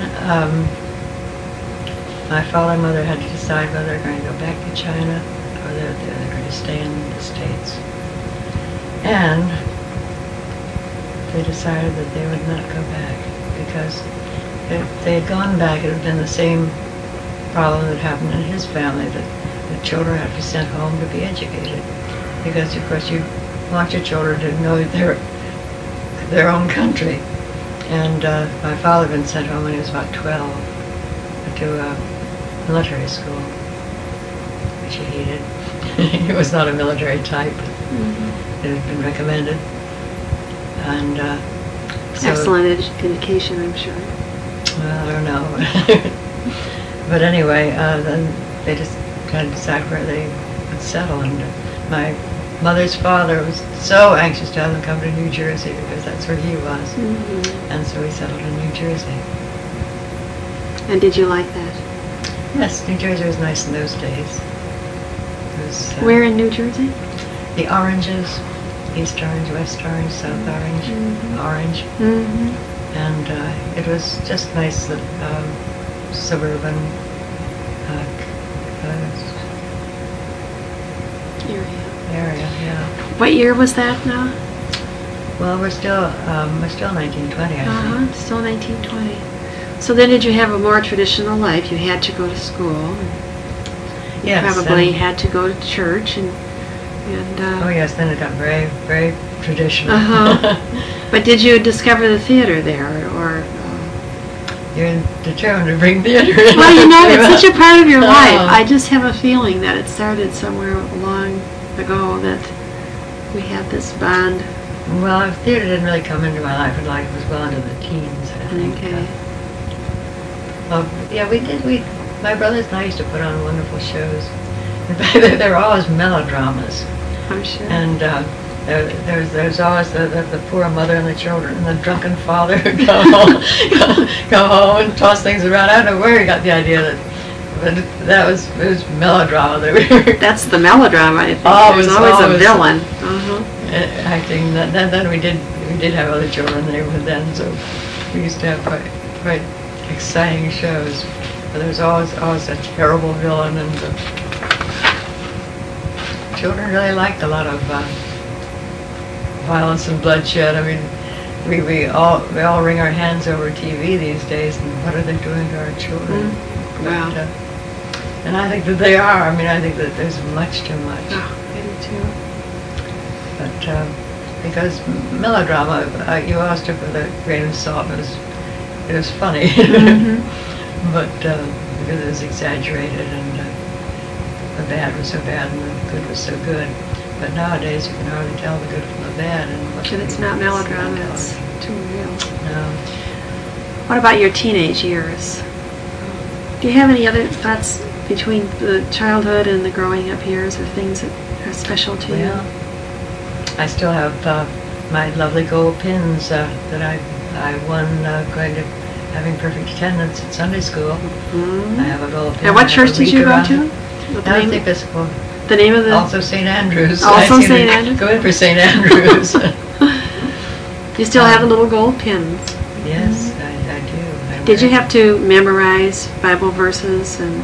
[SPEAKER 2] my father and mother had to decide whether they're going to go back to China or they're going to stay in the States. And they decided that they would not go back because if they had gone back, it would have been the same problem that happened in his family, that the children had to be sent home to be educated. Because, of course, you want your children to know their own country. And my father had been sent home when he was about 12 to a military school, which he hated. He was not a military type. It had been recommended. And so,
[SPEAKER 1] excellent education, I'm sure.
[SPEAKER 2] Well, I don't know. But anyway, then they just kind of decided where they would settle. And my mother's father was so anxious to have them come to New Jersey because that's where he was. And so we settled in New Jersey.
[SPEAKER 1] And did you like that?
[SPEAKER 2] Yes, New Jersey was nice in those days. It was,
[SPEAKER 1] where in New Jersey?
[SPEAKER 2] The Oranges, East Orange, West Orange, South Orange, Orange. And it was just nice that suburban area, yeah.
[SPEAKER 1] What year was that now?
[SPEAKER 2] Well, we're still 1920, I think.
[SPEAKER 1] Still 1920. So then did you have a more traditional life? You had to go to school.
[SPEAKER 2] Yes.
[SPEAKER 1] Probably had to go to church and
[SPEAKER 2] oh yes, then it got very, very traditional.
[SPEAKER 1] But did you discover the theater there, or?
[SPEAKER 2] You're determined to bring theater in.
[SPEAKER 1] Well, you know, it's such a part of your life. I just have a feeling that it started somewhere long ago that we had this bond.
[SPEAKER 2] Well, theater didn't really come into my life until I was well into the teens, I think.
[SPEAKER 1] Okay.
[SPEAKER 2] Yeah, we did. My brothers and I used to put on wonderful shows. In fact, they were always melodramas.
[SPEAKER 1] I'm sure.
[SPEAKER 2] And there's always the poor mother and the children and the drunken father who come home and toss things around. I don't know where he got the idea that. But it was melodrama that we were.
[SPEAKER 1] That's the melodrama, I think. There's always a villain.
[SPEAKER 2] Acting. Then we did have other children in the neighborhood then, so we used to have quite exciting shows. But there was always a terrible villain, and children really liked a lot of violence and bloodshed. I mean, we all wring our hands over TV these days, and what are they doing to our children?
[SPEAKER 1] Wow.
[SPEAKER 2] And I think that they are. I mean, I think that there's much too much.
[SPEAKER 1] Oh, I do too.
[SPEAKER 2] But because melodrama, you always took with a grain of salt. It was funny, but because it was exaggerated and the bad was so bad and the good was so good. But nowadays you can hardly tell the good from the bad.
[SPEAKER 1] And it's not melodrama, it's too real.
[SPEAKER 2] No.
[SPEAKER 1] What about your teenage years? Do you have any other thoughts between the childhood and the growing up years, or things that are special to you?
[SPEAKER 2] Well, I still have my lovely gold pins that I won going to having perfect attendance at Sunday school. I have a gold pin.
[SPEAKER 1] And what church did you go to?
[SPEAKER 2] South Episcopal.
[SPEAKER 1] The name of the?
[SPEAKER 2] Also St. Andrews.
[SPEAKER 1] Also St. Andrews?
[SPEAKER 2] Go in for St. Andrews.
[SPEAKER 1] You still have the little gold pins?
[SPEAKER 2] Yes, I do.
[SPEAKER 1] Did you have to memorize Bible verses? And?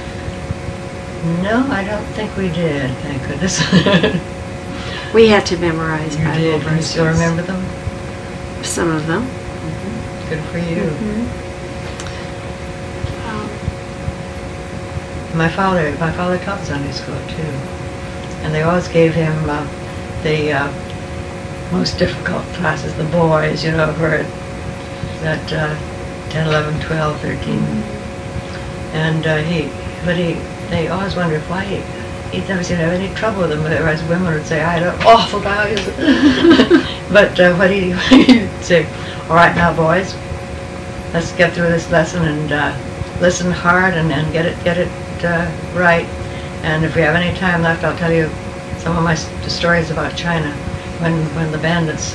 [SPEAKER 2] No, I don't think we did, thank goodness.
[SPEAKER 1] We had to memorize Bible verses.
[SPEAKER 2] Do you still remember them?
[SPEAKER 1] Some of them.
[SPEAKER 2] Good for you. My father taught Sunday school too, and they always gave him the most difficult classes, the boys, who are at 10, 11, 12, 13, and they always wondered why he never seemed to have any trouble with them. Whereas women would say, "I had an awful time," but what he'd say, "All right, now, boys, let's get through this lesson and listen hard and get it right. And if we have any time left, I'll tell you some of my stories about China when the bandits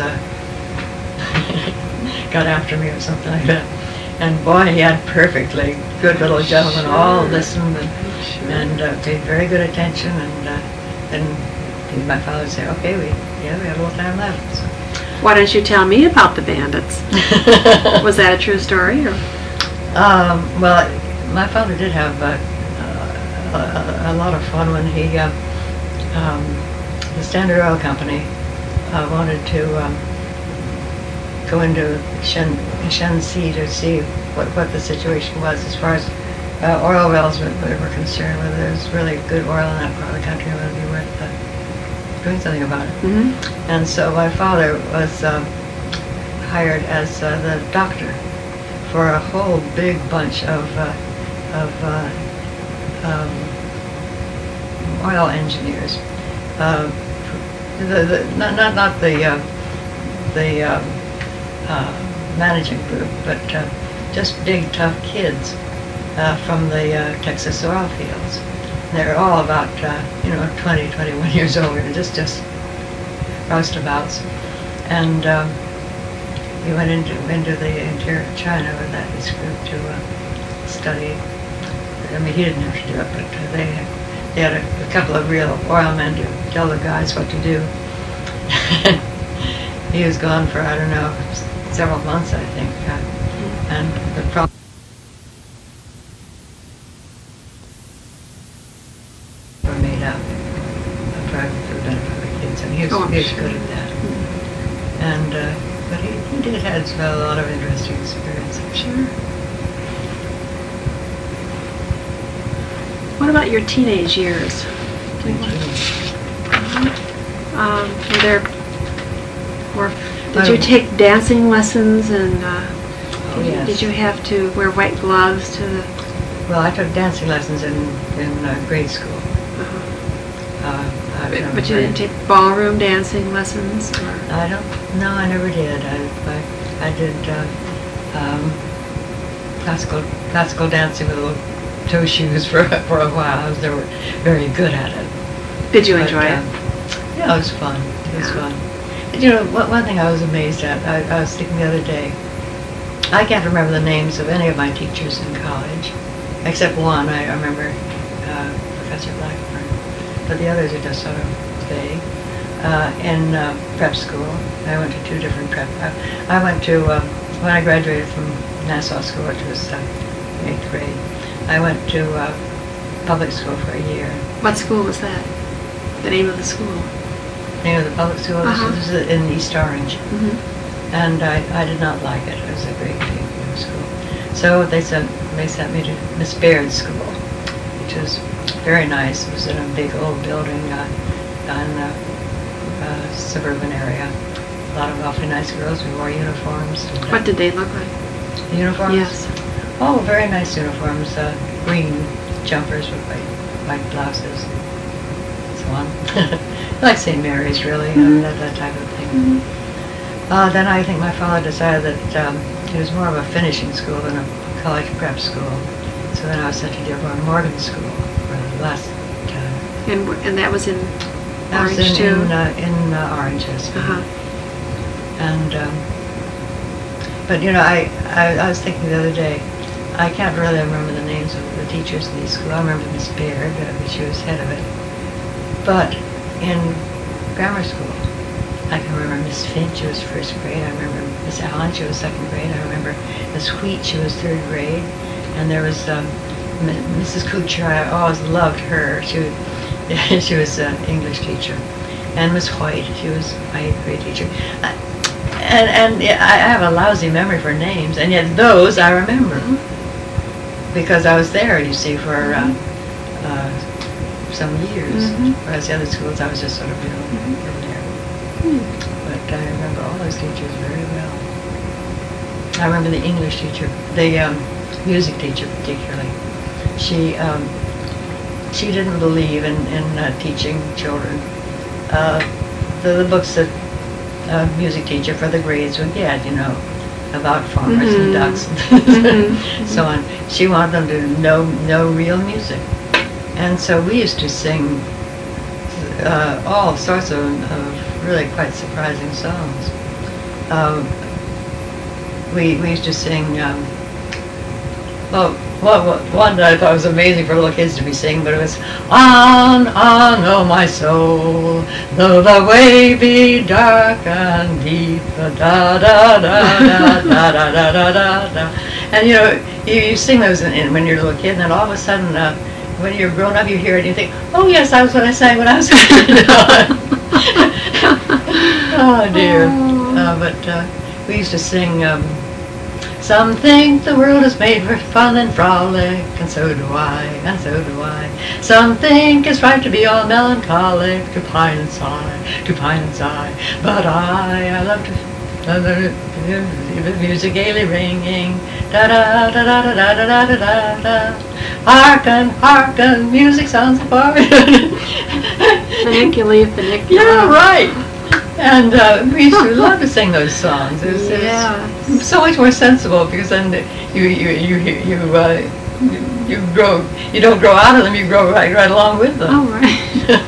[SPEAKER 2] got after me or something like that." And boy, he had perfectly good little gentlemen. All listened and paid very good attention. And then my father would say, "Okay, we have a little time left." So.
[SPEAKER 1] Why don't you tell me about the bandits? Was that a true story? Or?
[SPEAKER 2] Well, my father did have a lot of fun when he, the Standard Oil Company wanted to go into Shenxi to see what the situation was as far as oil wells were concerned, whether there's really good oil in that part of the country, and whether it would be worth doing something about it. Mm-hmm. And so my father was hired as the doctor for a whole big bunch of oil engineers. Not the managing group, but just big, tough kids from the Texas oil fields. They're all about 20, 21 years old, just roustabouts. And he went into the interior of China with this group to study. I mean, he didn't have to do it, but they had a couple of real oil men to tell the guys what to do. He was gone for, I don't know, several months, I think. And the problem were made up for the benefit of the kids. And he was good at that. And but he did have a lot of interesting experience, I'm sure.
[SPEAKER 1] What about your teenage years? Did you take dancing lessons, and
[SPEAKER 2] yes.
[SPEAKER 1] Did you have to wear white gloves to the...
[SPEAKER 2] Well, I took dancing lessons in grade school.
[SPEAKER 1] But you didn't take ballroom dancing lessons? Or?
[SPEAKER 2] No, I never did. I did classical dancing with little toe shoes for a while. I was very good at it.
[SPEAKER 1] Did you enjoy it?
[SPEAKER 2] Yeah, it was fun. It was fun. And, one thing I was amazed at, I was thinking the other day, I can't remember the names of any of my teachers in college, except one. I remember Professor Blackburn, but the others are just sort of vague. In prep school, I went to two different prep. I went to, when I graduated from Nassau School, which was 8th grade, I went to public school for a year.
[SPEAKER 1] What school was that? The name of the school?
[SPEAKER 2] The name of the public school was in East Orange. Mm-hmm. And I did not like it. It was a great big school. So they sent me to Miss Baird's school, which was very nice. It was in a big old building in a suburban area. A lot of awfully nice girls who wore uniforms. And,
[SPEAKER 1] what did they look like?
[SPEAKER 2] The uniforms?
[SPEAKER 1] Yes.
[SPEAKER 2] Oh, very nice uniforms. Green jumpers with white blouses, and so on. Like St. Mary's, really, that type of thing. Mm-hmm. Then I think my father decided that it was more of a finishing school than a college prep school. So then I was sent to Dearborn Morgan School for the last time.
[SPEAKER 1] And that was in Orange,
[SPEAKER 2] was
[SPEAKER 1] too?
[SPEAKER 2] In Orange, yes.
[SPEAKER 1] Uh-huh.
[SPEAKER 2] And, but I was thinking the other day, I can't really remember the names of the teachers in these schools. I remember Miss Baird, she was head of it. But in grammar school, I can remember Miss Finch, she was first grade. I remember Miss Allen, she was second grade. I remember Miss Wheat, she was third grade. And there was Mrs. Kuchar, I always loved her. She was an English teacher. And Miss White, she was my 8th grade teacher. And I have a lousy memory for names, and yet those I remember. Because I was there, you see, for some years.
[SPEAKER 1] Mhm.
[SPEAKER 2] Whereas the other schools, I was just sort of, you know, in there. But I remember all those teachers very well. I remember the English teacher, the music teacher particularly. She didn't believe in teaching children the books that a music teacher for the grades would get, you know, about farmers and ducks and so on. She wanted them to know real music. And so we used to sing all sorts of really quite surprising songs. We used to sing, one that I thought was amazing for little kids to be singing, but it was, on, oh my soul, though the way be dark and deep, da da da da da da da da da da. And you know, you sing those when you're a little kid, and then all of a sudden, when you're grown up, you hear it and you think, oh yes, that was what I sang when I was a kid. Oh dear. But we used to sing, some think the world is made for fun and frolic, and so do I, and so do I. Some think it's right to be all melancholic, to pine and sigh, to pine and sigh. But I love to music gaily ringing, da da da da da da da da da da. Hearken, hearken, music sounds far.
[SPEAKER 1] Funiculi, funicula.
[SPEAKER 2] Yeah, right. And we used to love to sing those songs. It was so much more sensible because then you grow. You don't grow out of them. You grow right along with them.
[SPEAKER 1] Oh, right.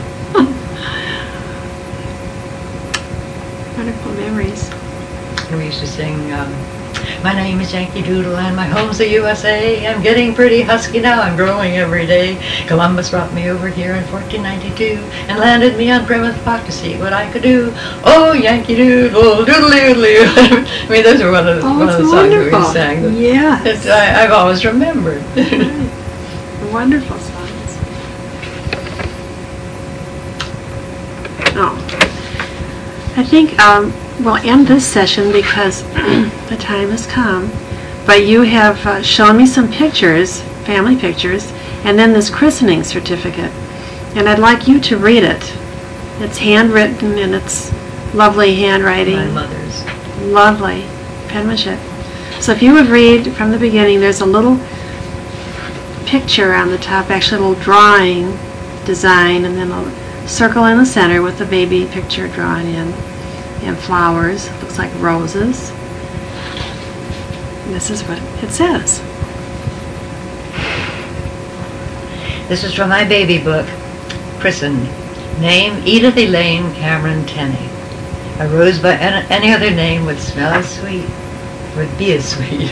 [SPEAKER 1] Wonderful memories.
[SPEAKER 2] And we used to sing, my name is Yankee Doodle and my home's the USA. I'm getting pretty husky now, I'm growing every day. Columbus brought me over here in 1492 and landed me on Plymouth Rock to see what I could do. Oh, Yankee Doodle, doodly doodly. I mean, those are one of the songs that we sang.
[SPEAKER 1] Yes.
[SPEAKER 2] I've always remembered.
[SPEAKER 1] Wonderful songs. Oh. I think we'll end this session because the time has come. But you have shown me some pictures, family pictures, and then this christening certificate. And I'd like you to read it. It's handwritten and it's lovely handwriting.
[SPEAKER 2] My mother's.
[SPEAKER 1] Lovely penmanship. So if you would read from the beginning, there's a little picture on the top, actually a little drawing design, and then a circle in the center with the baby picture drawn in. And flowers, looks like roses. And this is what it says.
[SPEAKER 2] This is from my baby book, Christened. Name, Edith Elaine Cameron Tenney. A rose by any other name would smell as sweet, would be as sweet.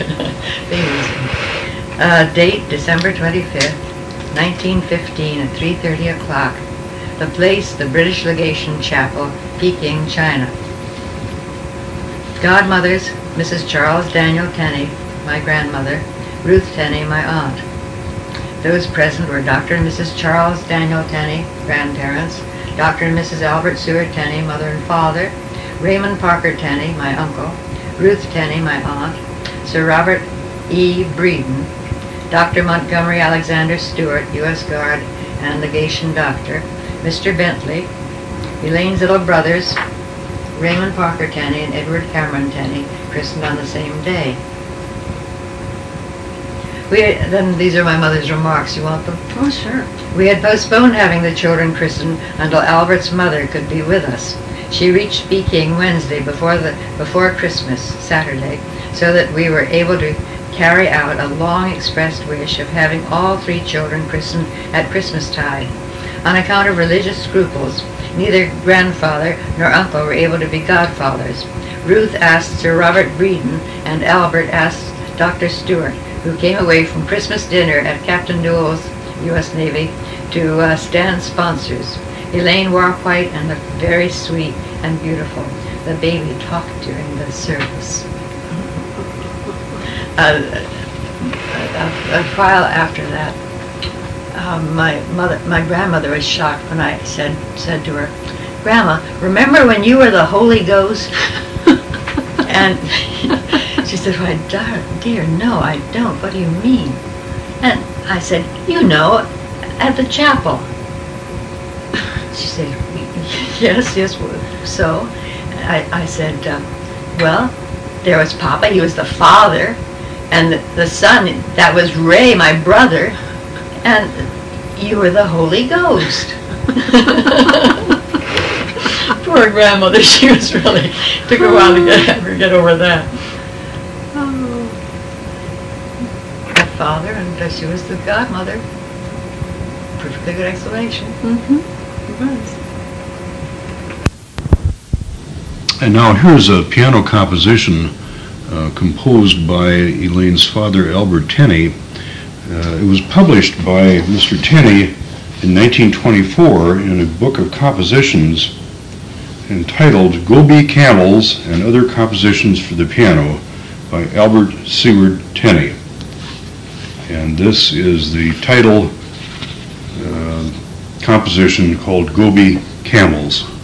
[SPEAKER 2] Date, December 25th, 1915 at 3:30 o'clock. The place, the British Legation Chapel, Peking, China. Godmothers, Mrs. Charles Daniel Tenney, my grandmother, Ruth Tenney, my aunt. Those present were Dr. and Mrs. Charles Daniel Tenney, grandparents, Dr. and Mrs. Albert Seward Tenney, mother and father, Raymond Parker Tenney, my uncle, Ruth Tenney, my aunt, Sir Robert E. Breeden, Dr. Montgomery Alexander Stewart, U.S. Guard and Legation Doctor, Mr. Bentley, Elaine's little brothers, Raymond Parker Tenney and Edward Cameron Tenney, christened on the same day. Then these are my mother's remarks. You want them?
[SPEAKER 1] Oh, sure.
[SPEAKER 2] We had postponed having the children christened until Albert's mother could be with us. She reached Peking Wednesday before Christmas, Saturday, so that we were able to carry out a long expressed wish of having all three children christened at Christmastide. On account of religious scruples, neither grandfather nor uncle were able to be godfathers. Ruth asked Sir Robert Breeden, and Albert asked Dr. Stewart, who came away from Christmas dinner at Captain Newell's, U.S. Navy, to stand sponsors. Elaine wore white and looked very sweet and beautiful. The baby talked during the service. A while after that, my grandmother was shocked when I said to her, "Grandma, remember when you were the Holy Ghost?" And she said, "Why, dear, no, I don't. What do you mean?" And I said, "You know, At the chapel. She said, yes, so. I said, well, there was Papa, he was the father, and the son, that was Ray, my brother, and you were the Holy Ghost. Poor grandmother, she was really, took a while to get over that. My father, and she was the godmother. Perfectly good explanation.
[SPEAKER 1] Mm-hmm. It was.
[SPEAKER 3] And now here's a piano composition composed by Elaine's father, Albert Tenney. It was published by Mr. Tenney in 1924 in a book of compositions entitled Gobi Camels and Other Compositions for the Piano by Albert Seward Tenney. And this is the title composition called Gobi Camels.